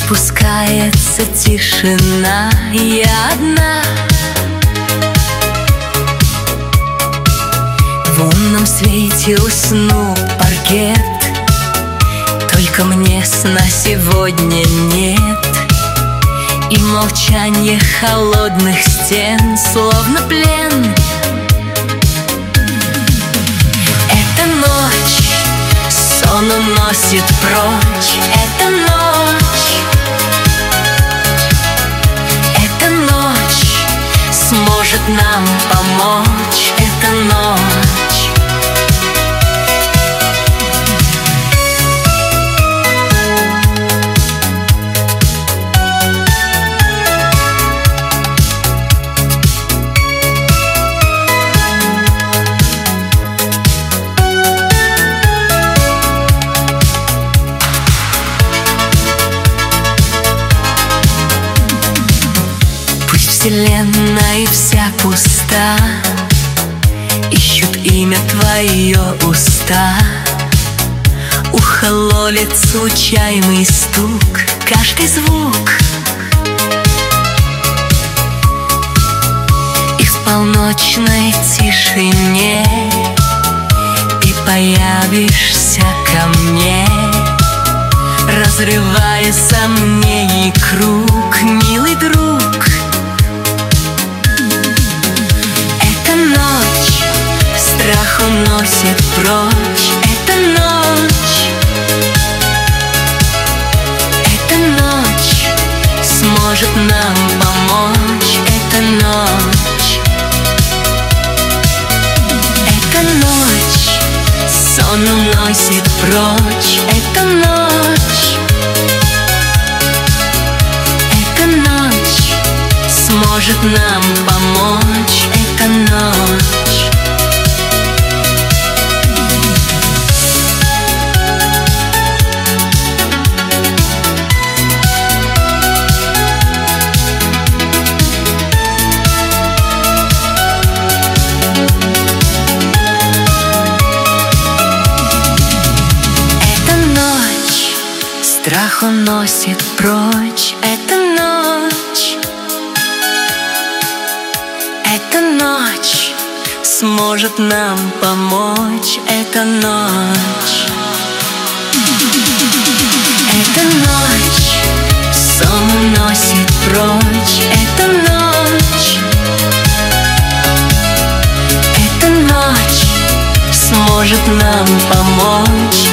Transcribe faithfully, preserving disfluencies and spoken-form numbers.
Спускается тишина, я одна. В лунном свете уснул паркет, только мне сна сегодня нет. И молчанье холодных стен, словно плен. Эта ночь сон уносит прочь. Эта ночь, эта ночь сможет нам помочь. Эта ночь. Вселенная вся пуста, ищут имя твое уста. Ухо ловит случайный стук, каждый звук. И в полночной тишине ты появишься ко мне, разрывая сомнений круг, милый друг. Страх уносит прочь. Эта ночь, эта ночь сможет нам помочь. Эта ночь, эта ночь сон уносит прочь. Эта ночь, эта ночь сможет нам помочь. Эта ночь. Страх уносит прочь. Эта ночь, эта ночь сможет нам помочь. Эта ночь, эта ночь сон уносит прочь. Эта ночь, эта ночь сможет нам помочь.